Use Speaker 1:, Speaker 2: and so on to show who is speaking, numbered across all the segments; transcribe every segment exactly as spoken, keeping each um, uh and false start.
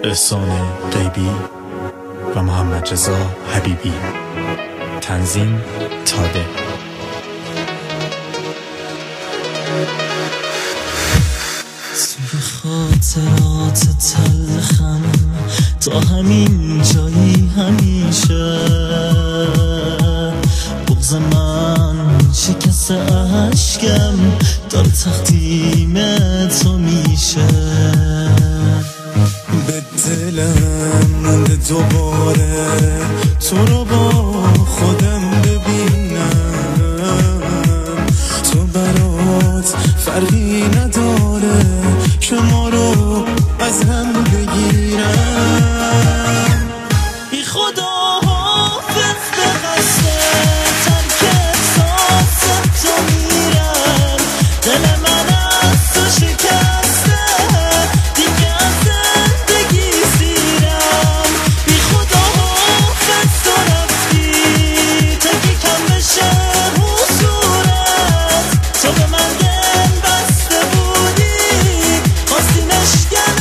Speaker 1: احسان غیبی و محمد رضا حبیبی. تنظیم تاده.
Speaker 2: توی خاطرات تلخم تا همین جایی همیشه بغض من شکست عشقم داره تقدیم تو میشه. به دلم نده دوباره تو رو با خودم ببینم، تو برات فرقی نداره که ما رو از هم بگیرم. بی خدا حافظ به قصد ترک احساس تو میرم، دل من از تو شکسته دیگه از زندگی سیرم. بی خدا حافظ تو رفتی تکی کم بشه رو صورت، تو به من دل بسته بودی خواستی نشکن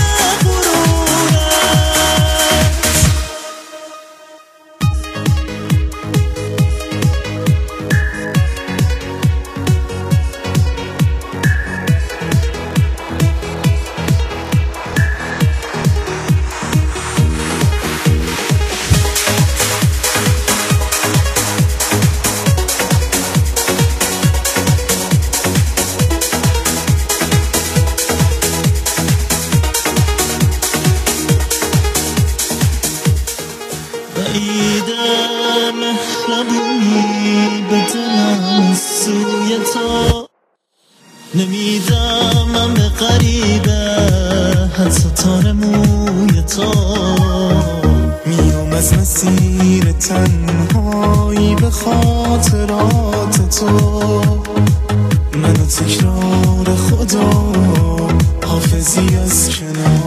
Speaker 2: بعیدم مهربونی به دلم سوی تو نمیدم، من به غریبه حتی تار موی تو میام از مسیر تنهایی به خاطرات تو. منو تکرار خدا حافظی از کنار